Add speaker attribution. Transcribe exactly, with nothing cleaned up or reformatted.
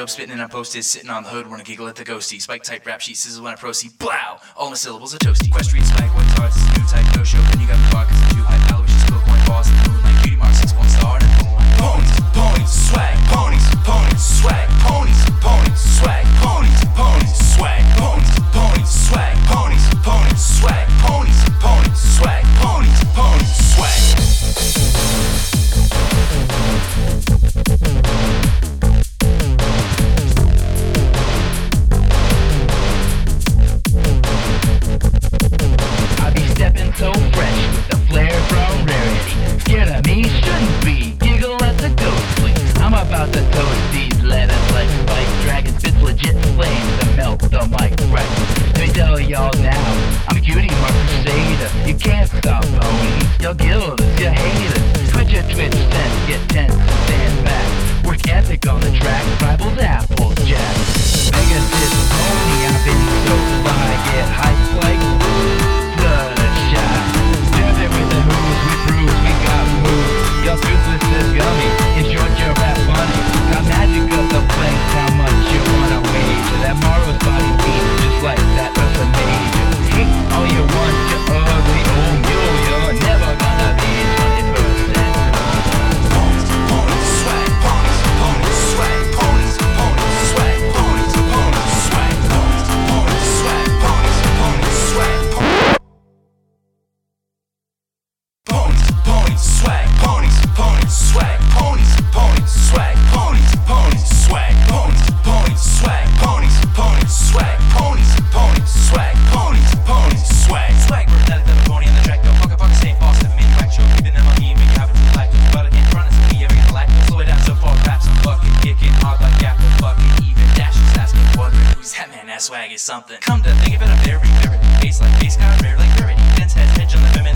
Speaker 1: dope, spitting and I'm posted, sitting on the hood, wanna giggle at the ghosty. Spike type rap sheet, sizzle when I proceed, blow! All my syllables are toasty. Equestrian swag, one tarts, it's a new type, no show, then you got me bar, cause I'm too high, Aloysius, Coke, boss, and moon like cutie mark, six one star, and a boom. Ponies, ponies, swag, ponies, ponies, swag, ponies, ponies, swag, ponies, ponies, swag, ponies, ponies, swag, ponies, ponies, swag, ponies, ponies, swag, ponies, ponies, swag.
Speaker 2: I be stepping so fresh with the flair from rarity. Scared of me shouldn't be, giggle at the ghostly. I'm about to toast these letters like spike. Dragon spits legit flames to melt the mic right. Let me tell y'all now, I'm cutie mark crusader. You can't stop ponies, y'all guilders, you haters. Twitch your twitch sense, get tense and stand back. Work ethic on the track, rivals Applejack. Pegasus pony, I've been so fly, get hyped like bloodshot. Stab it with the who's, we bruise, we got moves. Y'all toothless is gummy, in short your rap funny. Got magic of the flanks, how much you wanna wager? That Morrow's body beats just like that was a major. Hate all you want, you ugly old mule, you're never gonna be twenty percent.
Speaker 1: Ponies, ponies, swag, ponies, ponies, swag, ponies, ponies, swag, ponies, ponies, swag, ponies, ponies, swag, ponies, ponies, swag, ponies, ponies, swag, ponies, ponies, swag, ponies, ponies, swag, ponies, ponies, swag, ponies, ponies, swag, ponies, ponies, swag, ponies, ponies, swag, ponies, ponies, swag, swag, we're that little pony on the track, go fuck a fuck, stay boss, and make whack show, keeping them on me, make you have it for life, but I can't run as we ever get lack, slow it down so far, raps, I'm fucking kicking hard like apple, fucking even dashes, asking, wondering who's that man, that swag is something. Come to think of it, I'm very, very, bass like bass, got rare like rarity, dense head, hedge on the feminine.